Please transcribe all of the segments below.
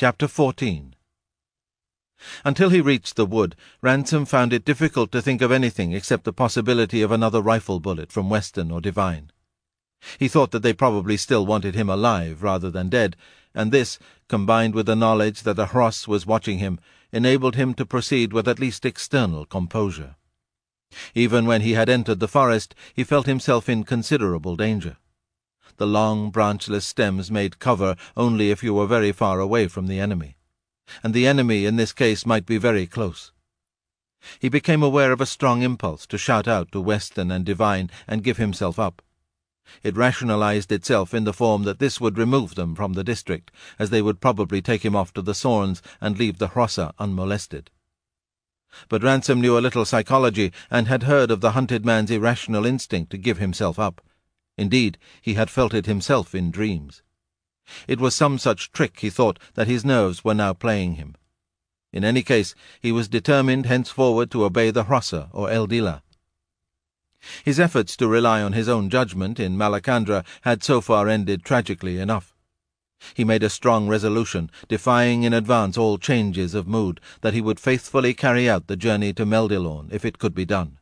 Chapter 14. Until he reached the wood, Ransom found it difficult to think of anything except the possibility of another rifle bullet from Weston or Devine. He thought that they probably still wanted him alive rather than dead, and this, combined with the knowledge that the Hross was watching him, enabled him to proceed with at least external composure. Even when he had entered the forest, he felt himself in considerable danger. The long, branchless stems made cover only if you were very far away from the enemy, and the enemy in this case might be very close. He became aware of a strong impulse to shout out to Weston and Devine and give himself up. It rationalized itself in the form that this would remove them from the district, as they would probably take him off to the Sorns and leave the Hrossa unmolested. But Ransom knew a little psychology and had heard of the hunted man's irrational instinct to give himself up. Indeed, he had felt it himself in dreams. It was some such trick, he thought, that his nerves were now playing him. In any case, he was determined henceforward to obey the Hrossa or Eldila. His efforts to rely on his own judgment in Malacandra had so far ended tragically enough. He made a strong resolution, defying in advance all changes of mood, that he would faithfully carry out the journey to Meldilorn if it could be done.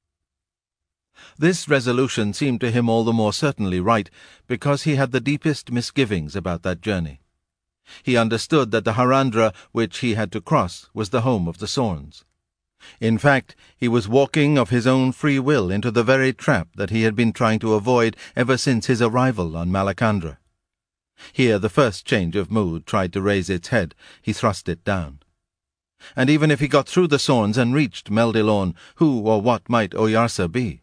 This resolution seemed to him all the more certainly right because he had the deepest misgivings about that journey. He understood that the Harandra which he had to cross was the home of the Sorns. In fact, he was walking of his own free will into the very trap that he had been trying to avoid ever since his arrival on Malacandra. Here the first change of mood tried to raise its head. He thrust it down. And even if he got through the Sorns and reached Meldilorn, who or what might Oyarsa be?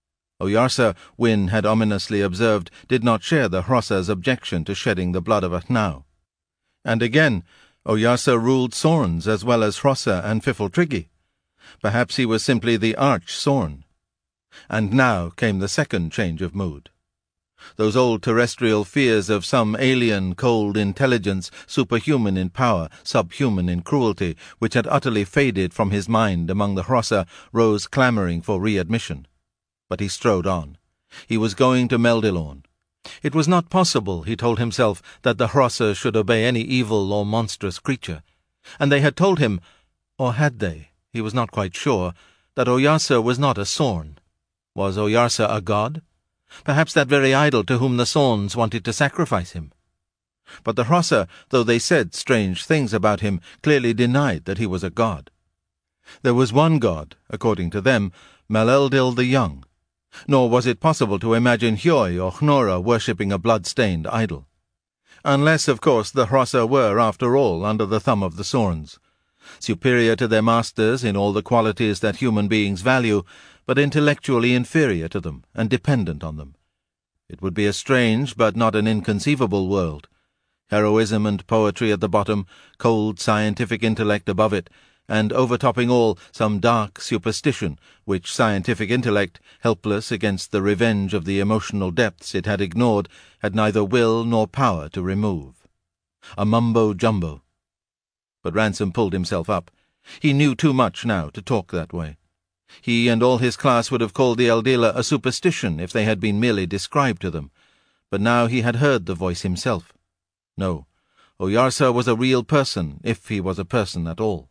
Oyarsa, Wyn had ominously observed, did not share the Hrossa's objection to shedding the blood of Athnau. And again, Oyarsa ruled Sorns as well as Hrossa and Fifiltrigi. Perhaps he was simply the arch-Sorn. And now came the second change of mood. Those old terrestrial fears of some alien, cold intelligence, superhuman in power, subhuman in cruelty, which had utterly faded from his mind among the Hrossa, rose clamouring for readmission. But he strode on. He was going to Meldilorn. It was not possible, he told himself, that the Hrossa should obey any evil or monstrous creature. And they had told him, or had they, he was not quite sure, that Oyarsa was not a Sorn. Was Oyarsa a god? Perhaps that very idol to whom the Sorns wanted to sacrifice him. But the Hrossa, though they said strange things about him, clearly denied that he was a god. There was one god, according to them, Maleldil the Young, nor was it possible to imagine Hioy or Hnora worshipping a blood-stained idol. Unless, of course, the Hrossa were, after all, under the thumb of the Sorns, superior to their masters in all the qualities that human beings value, but intellectually inferior to them and dependent on them. It would be a strange but not an inconceivable world. Heroism and poetry at the bottom, cold scientific intellect above it, and overtopping all some dark superstition which scientific intellect, helpless against the revenge of the emotional depths it had ignored, had neither will nor power to remove. A mumbo-jumbo. But Ransom pulled himself up. He knew too much now to talk that way. He and all his class would have called the Eldila a superstition if they had been merely described to them. But now he had heard the voice himself. No, Oyarsa was a real person, if he was a person at all.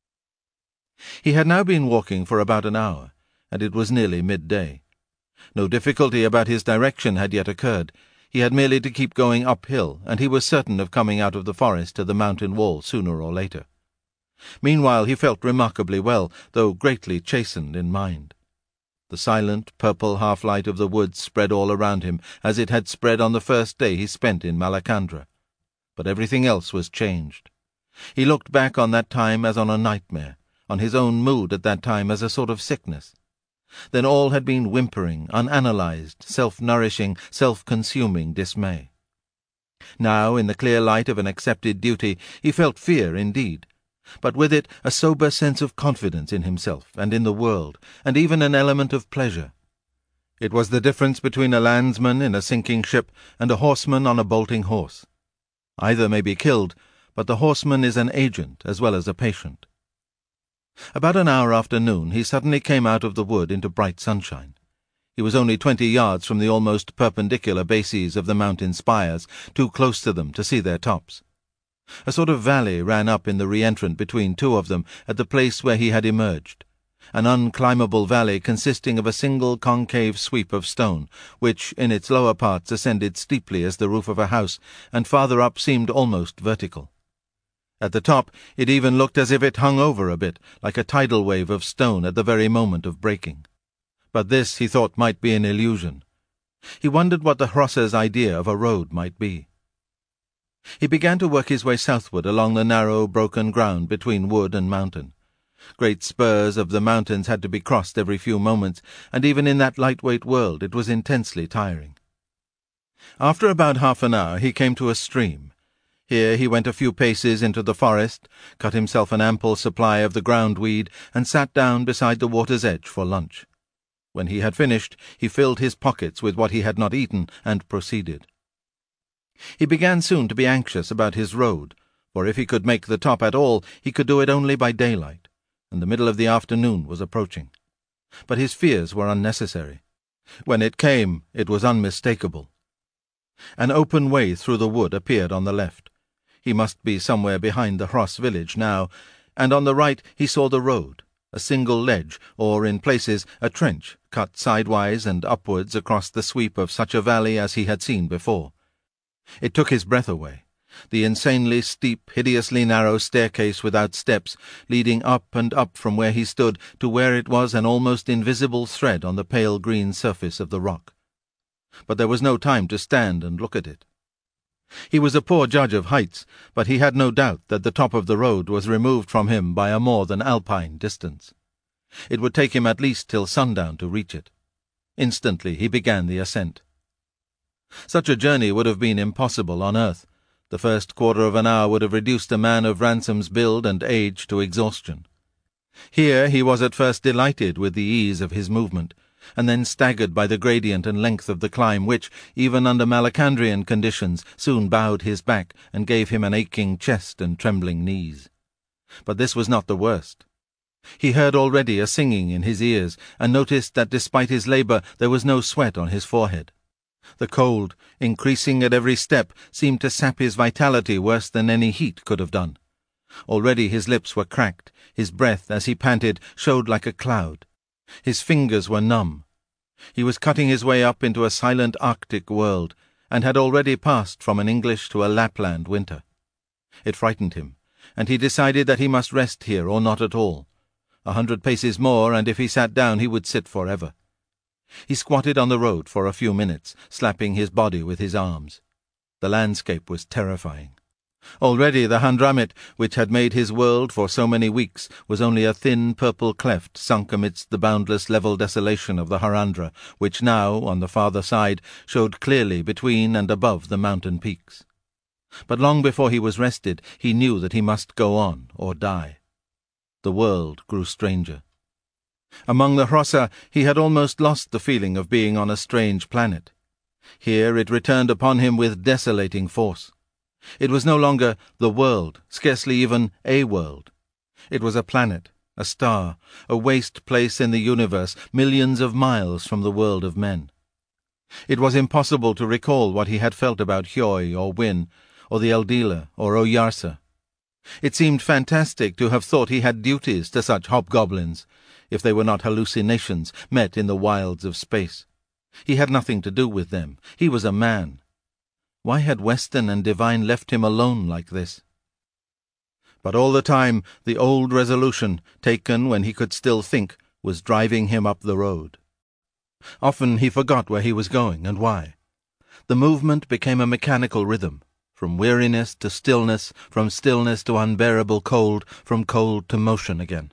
He had now been walking for about an hour, and it was nearly midday. No difficulty about his direction had yet occurred. He had merely to keep going uphill, and he was certain of coming out of the forest to the mountain wall sooner or later. Meanwhile he felt remarkably well, though greatly chastened in mind. The silent, purple half-light of the woods spread all around him, as it had spread on the first day he spent in Malacandra. But everything else was changed. He looked back on that time as on a nightmare, on his own mood at that time as a sort of sickness. Then all had been whimpering, unanalyzed, self-nourishing, self-consuming dismay. Now, in the clear light of an accepted duty, he felt fear indeed, but with it a sober sense of confidence in himself and in the world, and even an element of pleasure. It was the difference between a landsman in a sinking ship and a horseman on a bolting horse. Either may be killed, but the horseman is an agent as well as a patient. About an hour after noon he suddenly came out of the wood into bright sunshine. He was only 20 yards from the almost perpendicular bases of the mountain spires, too close to them to see their tops. A sort of valley ran up in the re-entrant between two of them at the place where he had emerged, an unclimbable valley consisting of a single concave sweep of stone, which in its lower parts ascended steeply as the roof of a house, and farther up seemed almost vertical. At the top it even looked as if it hung over a bit, like a tidal wave of stone at the very moment of breaking. But this, he thought, might be an illusion. He wondered what the Hrossa's idea of a road might be. He began to work his way southward along the narrow, broken ground between wood and mountain. Great spurs of the mountains had to be crossed every few moments, and even in that lightweight world it was intensely tiring. After about half an hour he came to a stream. Here he went a few paces into the forest, cut himself an ample supply of the groundweed, and sat down beside the water's edge for lunch. When he had finished, he filled his pockets with what he had not eaten, and proceeded. He began soon to be anxious about his road, for if he could make the top at all, he could do it only by daylight, and the middle of the afternoon was approaching. But his fears were unnecessary. When it came, it was unmistakable. An open way through the wood appeared on the left. He must be somewhere behind the Hross village now, and on the right he saw the road, a single ledge, or in places a trench, cut sidewise and upwards across the sweep of such a valley as he had seen before. It took his breath away. The insanely steep, hideously narrow staircase without steps, leading up and up from where he stood to where it was an almost invisible thread on the pale green surface of the rock. But there was no time to stand and look at it. He was a poor judge of heights, but he had no doubt that the top of the road was removed from him by a more than alpine distance. It would take him at least till sundown to reach it. Instantly he began the ascent. Such a journey would have been impossible on earth. The first quarter of an hour would have reduced a man of Ransom's build and age to exhaustion. Here he was at first delighted with the ease of his movement, and then staggered by the gradient and length of the climb which, even under Malacandrian conditions, soon bowed his back and gave him an aching chest and trembling knees. But this was not the worst. He heard already a singing in his ears, and noticed that despite his labour there was no sweat on his forehead. The cold, increasing at every step, seemed to sap his vitality worse than any heat could have done. Already his lips were cracked, his breath, as he panted, showed like a cloud. His fingers were numb. He was cutting his way up into a silent Arctic world, and had already passed from an English to a Lapland winter. It frightened him, and he decided that he must rest here or not at all. 100 paces more, and if he sat down he would sit forever. He squatted on the road for a few minutes, slapping his body with his arms. The landscape was terrifying. Already the Handramit, which had made his world for so many weeks, was only a thin purple cleft sunk amidst the boundless level desolation of the Harandra, which now, on the farther side, showed clearly between and above the mountain peaks. But long before he was rested, he knew that he must go on or die. The world grew stranger. Among the Hrossa he had almost lost the feeling of being on a strange planet. Here it returned upon him with desolating force. It was no longer the world, scarcely even a world. It was a planet, a star, a waste place in the universe, millions of miles from the world of men. It was impossible to recall what he had felt about Hjoi or Wyn, or the Eldila or Oyarsa. It seemed fantastic to have thought he had duties to such hobgoblins, if they were not hallucinations met in the wilds of space. He had nothing to do with them. He was a man. Why had Weston and Devine left him alone like this? But all the time the old resolution, taken when he could still think, was driving him up the road. Often he forgot where he was going and why. The movement became a mechanical rhythm, from weariness to stillness, from stillness to unbearable cold, from cold to motion again.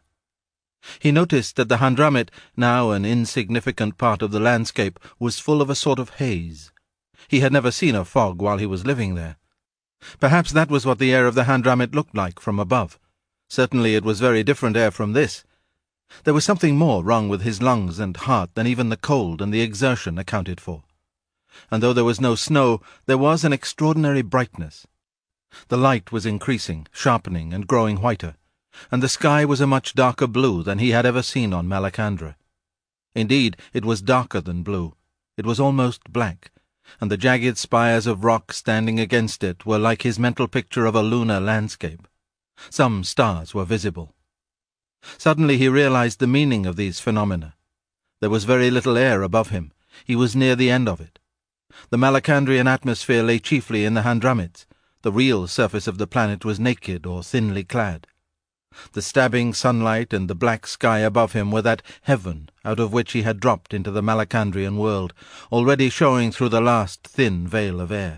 He noticed that the Handramit, now an insignificant part of the landscape, was full of a sort of haze. He had never seen a fog while he was living there. Perhaps that was what the air of the Handramit looked like from above. Certainly it was very different air from this. There was something more wrong with his lungs and heart than even the cold and the exertion accounted for. And though there was no snow, there was an extraordinary brightness. The light was increasing, sharpening, and growing whiter, and the sky was a much darker blue than he had ever seen on Malacandra. Indeed, it was darker than blue. It was almost black, and the jagged spires of rock standing against it were like his mental picture of a lunar landscape. Some stars were visible. Suddenly he realized the meaning of these phenomena. There was very little air above him. He was near the end of it. The Malacandrian atmosphere lay chiefly in the Handramits. The real surface of the planet was naked or thinly clad. The stabbing sunlight and the black sky above him were that heaven out of which he had dropped into the Malacandrian world, already showing through the last thin veil of air.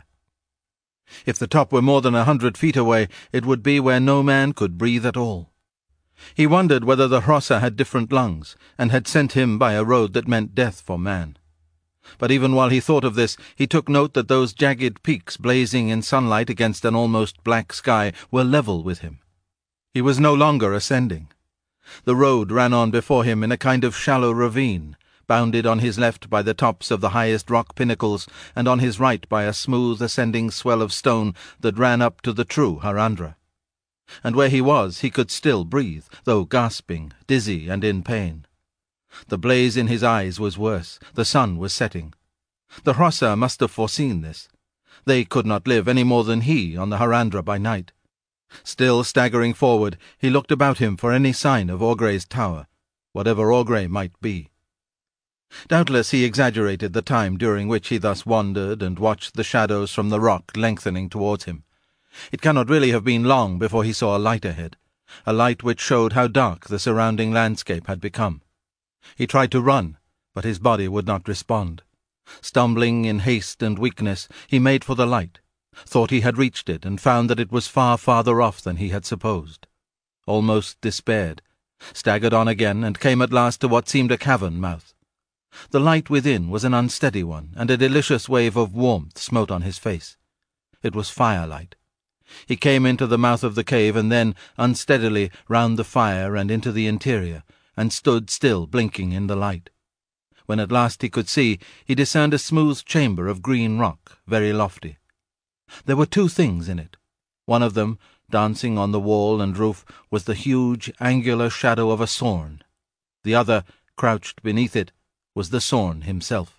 If the top were more than 100 feet away, it would be where no man could breathe at all. He wondered whether the Hrossa had different lungs, and had sent him by a road that meant death for man. But even while he thought of this, he took note that those jagged peaks blazing in sunlight against an almost black sky were level with him. He was no longer ascending. The road ran on before him in a kind of shallow ravine, bounded on his left by the tops of the highest rock pinnacles, and on his right by a smooth ascending swell of stone that ran up to the true Harandra. And where he was, he could still breathe, though gasping, dizzy, and in pain. The blaze in his eyes was worse. The sun was setting. The Hrossa must have foreseen this. They could not live any more than he on the Harandra by night. Still staggering forward, he looked about him for any sign of Orgre's tower, whatever Orgre might be. Doubtless he exaggerated the time during which he thus wandered and watched the shadows from the rock lengthening towards him. It cannot really have been long before he saw a light ahead, a light which showed how dark the surrounding landscape had become. He tried to run, but his body would not respond. Stumbling in haste and weakness, he made for the light, thought he had reached it, and found that it was far farther off than he had supposed. Almost despaired, staggered on again, and came at last to what seemed a cavern mouth. The light within was an unsteady one, and a delicious wave of warmth smote on his face. It was firelight. He came into the mouth of the cave, and then, unsteadily, round the fire and into the interior, and stood still, blinking in the light. When at last he could see, he discerned a smooth chamber of green rock, very lofty. There were two things in it. One of them, dancing on the wall and roof, was the huge, angular shadow of a Sorn. The other, crouched beneath it, was the Sorn himself.